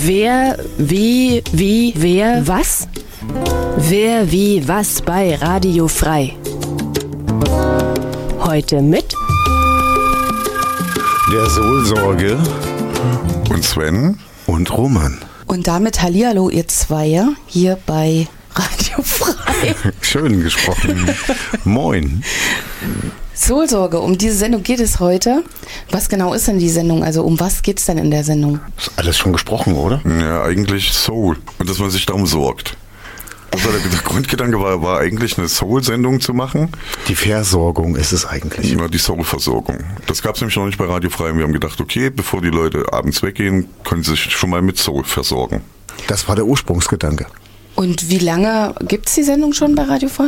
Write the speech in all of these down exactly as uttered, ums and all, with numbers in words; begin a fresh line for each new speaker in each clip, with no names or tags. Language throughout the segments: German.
Wer, wie, wie, wer, was? Wer, wie, was bei Radio Frei. Heute mit
der Soulsorge
und Sven
und Roman.
Und damit Hallihallo, ihr Zweier, hier bei Radio Frei.
Schön gesprochen. Moin.
Soulsorge, um diese Sendung geht es heute. Was genau ist denn die Sendung? Also um was geht es denn in der Sendung?
Ist alles schon gesprochen, oder?
Ja, eigentlich Soul. Und dass man sich darum sorgt. Also der Grundgedanke war, war eigentlich eine Soul-Sendung zu machen.
Die Versorgung ist es eigentlich.
Ja, die Soul-Versorgung. Das gab es nämlich noch nicht bei Radio Frei. Wir haben gedacht, okay, bevor die Leute abends weggehen, können sie sich schon mal mit Soul versorgen.
Das war der Ursprungsgedanke.
Und wie lange gibt es die Sendung schon bei Radio Frei?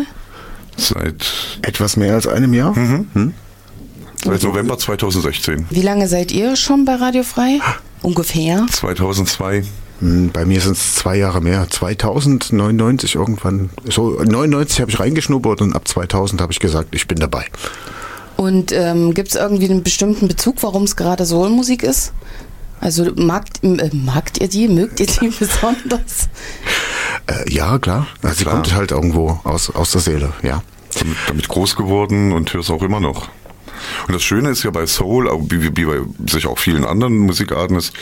Seit
etwas mehr als einem Jahr.
Mhm. Hm? Seit November zweitausendsechzehn.
Wie lange seid ihr schon bei Radio Frei? Ungefähr?
zweitausendzwei.
Bei mir sind es zwei Jahre mehr. zweitausendneunundneunzig irgendwann. So neunundneunzig habe ich reingeschnuppert und ab zweitausend habe ich gesagt, ich bin dabei.
Und ähm, gibt es irgendwie einen bestimmten Bezug, warum es gerade Soulmusik ist? Also magt, äh, magt ihr die? Mögt ihr die besonders?
Äh, ja, klar. Also
klar.
Sie kommt halt irgendwo aus, aus der Seele, ja.
Damit, damit groß geworden und höre es auch immer noch. Und das Schöne ist ja bei Soul, wie, wie bei sich auch vielen anderen Musikarten ist,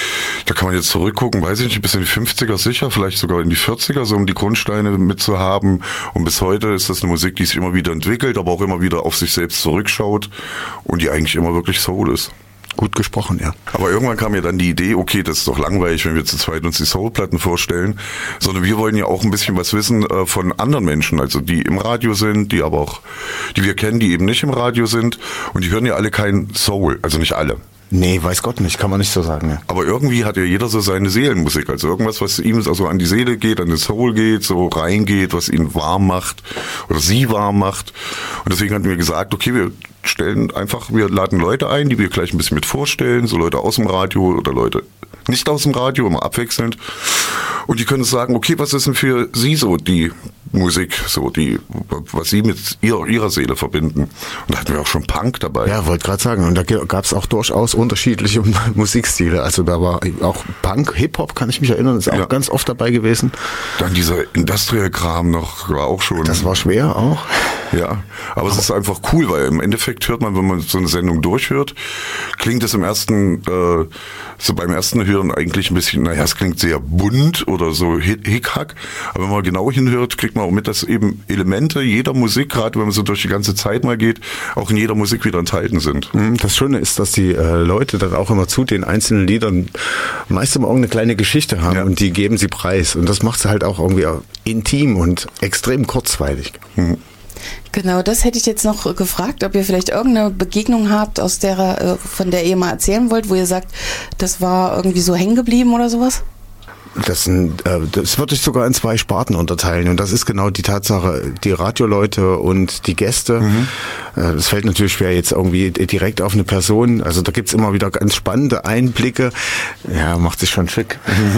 da kann man jetzt zurückgucken, weiß ich nicht, bis in die fünfziger sicher, vielleicht sogar in die vierziger, so um die Grundsteine mitzuhaben. Und bis heute ist das eine Musik, die sich immer wieder entwickelt, aber auch immer wieder auf sich selbst zurückschaut und die eigentlich immer wirklich Soul ist.
Gut gesprochen, ja.
Aber irgendwann kam mir dann die Idee, okay, das ist doch langweilig, wenn wir zu zweit uns die Soul-Platten vorstellen, sondern wir wollen ja auch ein bisschen was wissen äh, von anderen Menschen, also die im Radio sind, die aber auch, die wir kennen, die eben nicht im Radio sind und die hören ja alle kein Soul, also nicht alle.
Nee, weiß Gott nicht, kann man nicht so sagen. Ja.
Aber irgendwie hat ja jeder so seine Seelenmusik, also irgendwas, was ihm also an die Seele geht, an den Soul geht, so reingeht, was ihn warm macht oder sie warm macht. Und deswegen hatten wir gesagt, okay, wir stellen einfach, wir laden Leute ein, die wir gleich ein bisschen mit vorstellen, so Leute aus dem Radio oder Leute nicht aus dem Radio, immer abwechselnd. Und die können uns sagen, okay, was ist denn für Sie so die Musik, so die, was Sie mit ihrer, ihrer Seele verbinden. Und da hatten wir auch schon Punk dabei.
Ja, wollte gerade sagen. Und da gab es auch durchaus unterschiedliche Musikstile. Also da war auch Punk, Hip-Hop, kann ich mich erinnern, ist auch ja. ganz oft dabei gewesen.
Dann dieser Industrial-Kram noch, war auch schon.
Das war schwer auch.
Ja, aber es ist einfach cool, weil im Endeffekt hört man, wenn man so eine Sendung durchhört, klingt es im ersten, äh, so beim ersten Hören eigentlich ein bisschen, naja, es klingt sehr bunt oder so Hickhack, aber wenn man genau hinhört, kriegt man auch mit, dass eben Elemente jeder Musik, gerade wenn man so durch die ganze Zeit mal geht, auch in jeder Musik wieder enthalten sind.
Das Schöne ist, dass die äh, Leute dann auch immer zu den einzelnen Liedern meist immer irgendeine kleine Geschichte haben ja. und die geben sie preis und das macht sie halt auch irgendwie intim und extrem kurzweilig. Mhm.
Genau, das hätte ich jetzt noch gefragt, ob ihr vielleicht irgendeine Begegnung habt, aus der, von der ihr mal erzählen wollt, wo ihr sagt, das war irgendwie so hängen geblieben oder sowas?
Das, sind, äh, das würde ich sogar in zwei Sparten unterteilen und das ist genau die Tatsache, die Radioleute und die Gäste. Mhm. Äh, das fällt natürlich schwer jetzt irgendwie direkt auf eine Person, also da gibt's immer wieder ganz spannende Einblicke. Ja, macht sich schon schick.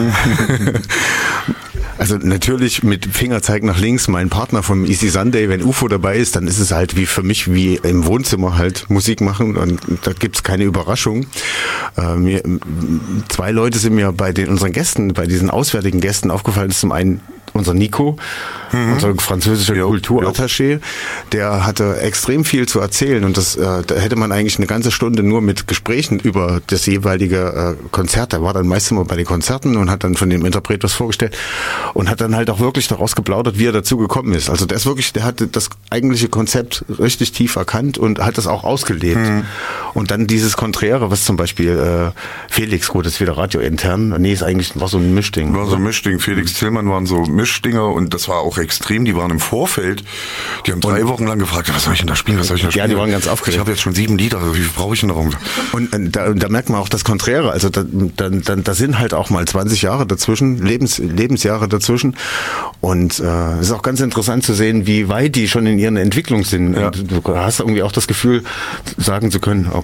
Also natürlich mit Fingerzeig nach links, mein Partner vom Easy Sunday, wenn U F O dabei ist, dann ist es halt wie für mich wie im Wohnzimmer halt Musik machen und da gibt's keine Überraschung. Äh, mir, zwei Leute sind mir bei den unseren Gästen, bei diesen auswärtigen Gästen aufgefallen, das ist zum einen unser Nico, mhm. unser französischer ja, Kulturattaché, ja. der hatte extrem viel zu erzählen und das, äh, da hätte man eigentlich eine ganze Stunde nur mit Gesprächen über das jeweilige äh, Konzert, der war dann meist immer bei den Konzerten und hat dann von dem Interpret was vorgestellt und hat dann halt auch wirklich daraus geplaudert, wie er dazu gekommen ist. Also der ist wirklich, der hatte das eigentliche Konzept richtig tief erkannt und hat das auch ausgelebt. Mhm. Und dann dieses Konträre, was zum Beispiel äh, Felix, gut, das ist wieder radiointern, nee, ist eigentlich, war so ein Mischding.
War so ein Mischding, Felix Tillmann waren so Mischdinger und das war auch extrem, die waren im Vorfeld, die haben drei und Wochen lang gefragt, was soll ich denn da spielen, was soll ich denn da spielen?
Ja, die waren ganz aufgeregt.
Ich habe jetzt schon sieben Lieder, wie viel brauche ich denn darum?
Und äh, da, da merkt man auch das Konträre, also da, da, da, da sind halt auch mal zwanzig Jahre dazwischen, Lebens, Lebensjahre dazwischen und es äh, ist auch ganz interessant zu sehen, wie weit die schon in ihrer Entwicklung sind. Ja. Und du hast irgendwie auch das Gefühl, sagen zu können,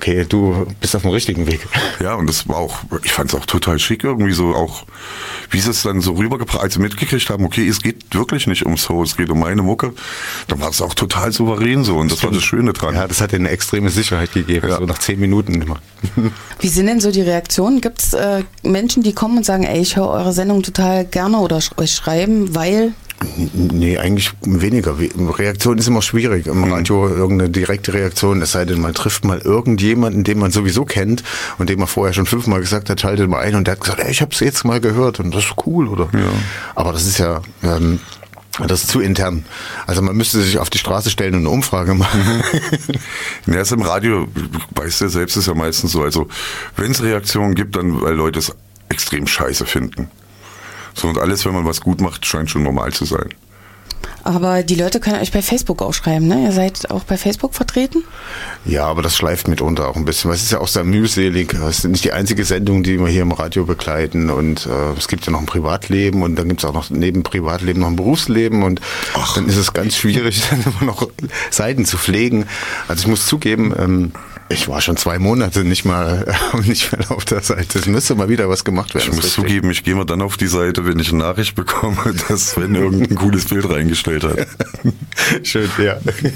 okay, du bist auf dem richtigen Weg.
Ja, und das war auch, ich fand es auch total schick irgendwie so, auch wie sie es dann so rübergebracht, als sie mitgekriegt haben, okay, es geht wirklich nicht um Soul, es geht um meine Mucke, dann war es auch total souverän so und das war das Schöne dran.
Ja, das hat eine extreme Sicherheit gegeben, ja. So nach zehn Minuten immer.
Wie sind denn so die Reaktionen? Gibt es äh, Menschen, die kommen und sagen, ey, ich höre eure Sendung total gerne oder sch- euch schreiben, weil...
Nee, eigentlich weniger. Reaktion ist immer schwierig. Im Radio irgendeine direkte Reaktion, es sei denn, man trifft mal irgendjemanden, den man sowieso kennt und dem man vorher schon fünfmal gesagt hat, schaltet mal ein und der hat gesagt, ey, ich habe es jetzt mal gehört und das ist cool, oder? Ja. Aber das ist ja... Ähm, das ist zu intern. Also man müsste sich auf die Straße stellen und eine Umfrage machen.
Ja, ist im Radio, weißt du selbst, ist ja meistens so. Also wenn es Reaktionen gibt, dann weil Leute es extrem scheiße finden. So, und alles, wenn man was gut macht, scheint schon normal zu sein.
Aber die Leute können euch bei Facebook auch schreiben, ne? Ihr seid auch bei Facebook vertreten?
Ja, aber das schleift mitunter auch ein bisschen. Es ist ja auch sehr mühselig. Es ist nicht die einzige Sendung, die wir hier im Radio begleiten. Und äh, es gibt ja noch ein Privatleben und dann gibt es auch noch neben Privatleben noch ein Berufsleben. Und Ach. dann ist es ganz schwierig, dann immer noch Seiten zu pflegen. Also ich muss zugeben, ähm, ich war schon zwei Monate nicht mal nicht mehr auf der Seite. Es müsste mal wieder was gemacht werden.
Ich muss richtig. zugeben, ich gehe mal dann auf die Seite, wenn ich eine Nachricht bekomme, dass Sven irgendein cooles Bild reingestellt hat.
Schön, ja.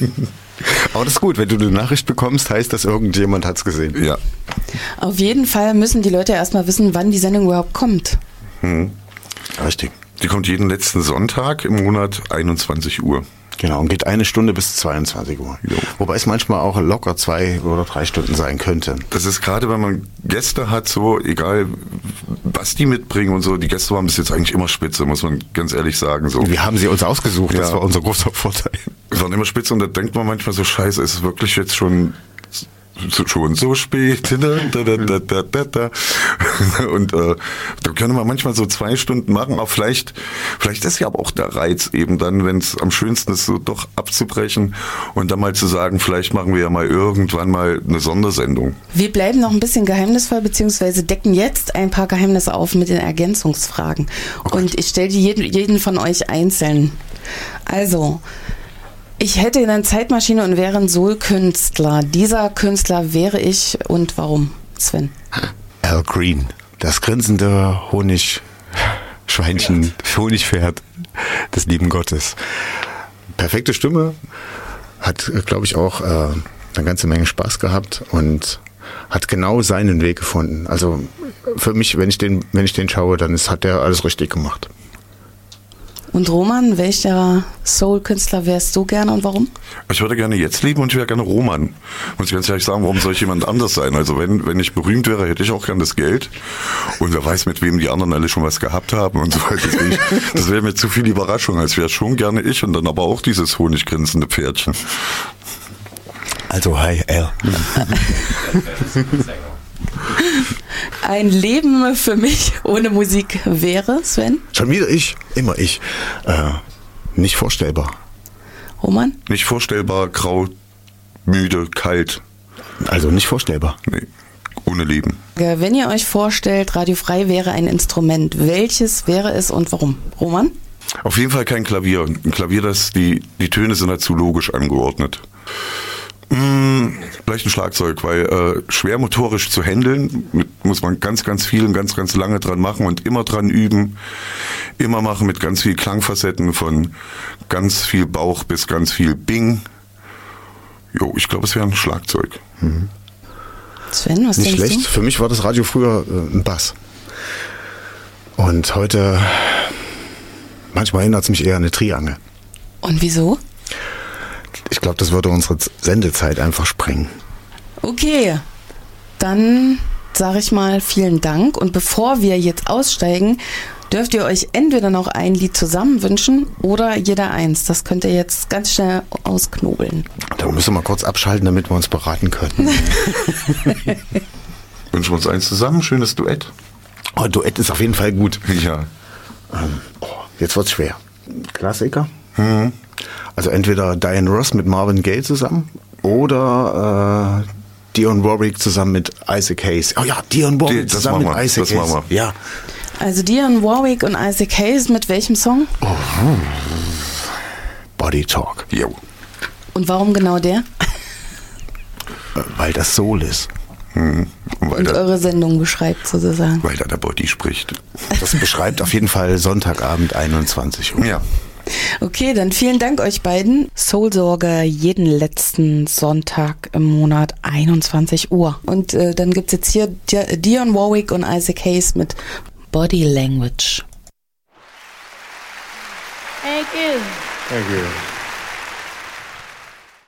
Aber das ist gut, wenn du eine Nachricht bekommst, heißt das, irgendjemand hat es gesehen.
Ja.
Auf jeden Fall müssen die Leute erstmal wissen, wann die Sendung überhaupt kommt.
Hm.
Richtig.
Die kommt jeden letzten Sonntag im Monat einundzwanzig Uhr.
Genau, und geht eine Stunde bis zweiundzwanzig Uhr. Jo. Wobei es manchmal auch locker zwei oder drei Stunden sein könnte.
Das ist gerade, wenn man Gäste hat, so egal, was die mitbringen und so. Die Gäste waren bis jetzt eigentlich immer spitze, muss man ganz ehrlich sagen. So.
Wir haben sie uns ausgesucht, ja. Das war unser großer Vorteil.
Wir waren immer spitze und da denkt man manchmal so, scheiße, ist es wirklich jetzt schon... schon so spät da, da, da, da, da, da. Und äh, da können wir manchmal so zwei Stunden machen, aber vielleicht vielleicht ist ja aber auch der Reiz eben dann, wenn es am schönsten ist, so doch abzubrechen und dann mal zu sagen, vielleicht machen wir ja mal irgendwann mal eine Sondersendung.
Wir bleiben noch ein bisschen geheimnisvoll, beziehungsweise decken jetzt ein paar Geheimnisse auf mit den Ergänzungsfragen. Okay. Und ich stelle die jeden, jeden von euch einzeln. Also, ich hätte eine Zeitmaschine und wäre ein Soul-Künstler. Dieser Künstler wäre ich und warum, Sven?
Al Green, das grinsende Honigschweinchen, Honigpferd des lieben Gottes. Perfekte Stimme, hat, glaube ich, auch äh, eine ganze Menge Spaß gehabt und hat genau seinen Weg gefunden. Also für mich, wenn ich den, wenn ich den schaue, dann ist, hat er alles richtig gemacht.
Und Roman, welcher Soul-Künstler wärst du gerne und warum?
Ich würde gerne jetzt leben und ich wäre gerne Roman. Muss ich ganz ehrlich sagen, warum soll ich jemand anders sein? Also wenn, wenn ich berühmt wäre, hätte ich auch gerne das Geld. Und wer weiß, mit wem die anderen alle schon was gehabt haben und so weiter. Das wäre mir zu viel Überraschung. Als wäre schon gerne ich und dann aber auch dieses honiggrinsende Pferdchen.
Also hi, Al.
Ein Leben für mich ohne Musik wäre, Sven?
Schon wieder ich, immer ich. Äh, nicht vorstellbar.
Roman?
Nicht vorstellbar, grau, müde, kalt.
Also nicht vorstellbar.
Nee, ohne Leben.
Wenn ihr euch vorstellt, Radio Frei wäre ein Instrument, welches wäre es und warum? Roman?
Auf jeden Fall kein Klavier. Ein Klavier, das die, die Töne sind halt zu logisch angeordnet. Hm, vielleicht ein Schlagzeug, weil äh, schwer motorisch zu handeln, mit, muss man ganz, ganz viel und ganz, ganz lange dran machen und immer dran üben. Immer machen mit ganz viel Klangfacetten von ganz viel Bauch bis ganz viel Bing. Jo, ich glaube, es wäre ein Schlagzeug.
Mhm.
Sven, was
Nicht
denkst
schlecht.
du?
Für mich war das Radio früher äh, ein Bass. Und heute, manchmal erinnert es mich eher an eine Triangel.
Und wieso?
Ich glaube, das würde unsere Sendezeit einfach sprengen.
Okay, dann sage ich mal vielen Dank. Und bevor wir jetzt aussteigen, dürft ihr euch entweder noch ein Lied zusammen wünschen oder jeder eins. Das könnt ihr jetzt ganz schnell ausknobeln.
Da müssen wir mal kurz abschalten, damit wir uns beraten können.
Wünschen wir uns eins zusammen, schönes Duett.
Oh, Duett ist auf jeden Fall gut.
Ja.
Ähm, oh, jetzt wird's schwer. Klassiker?
Mhm.
Also entweder Diana Ross mit Marvin Gaye zusammen oder äh, Dionne Warwick zusammen mit Isaac Hayes. Oh ja, Dionne Warwick
Die,
zusammen mit Isaac
das
Hayes.
Machen wir.
Ja.
Also Dionne Warwick und Isaac Hayes mit welchem Song?
Oh. Body Talk.
Jo.
Und warum genau der?
Weil das Soul ist.
Hm. Und,
Und
da,
eure Sendung beschreibt sozusagen.
weil da der Body spricht.
Das beschreibt auf jeden Fall Sonntagabend einundzwanzig Uhr.
Ja.
Okay, dann vielen Dank euch beiden. Soulsorge jeden letzten Sonntag im Monat einundzwanzig Uhr. Und äh, dann gibt's jetzt hier Di- Dionne Warwick und Isaac Hayes mit Body Language.
Thank you.
Thank you.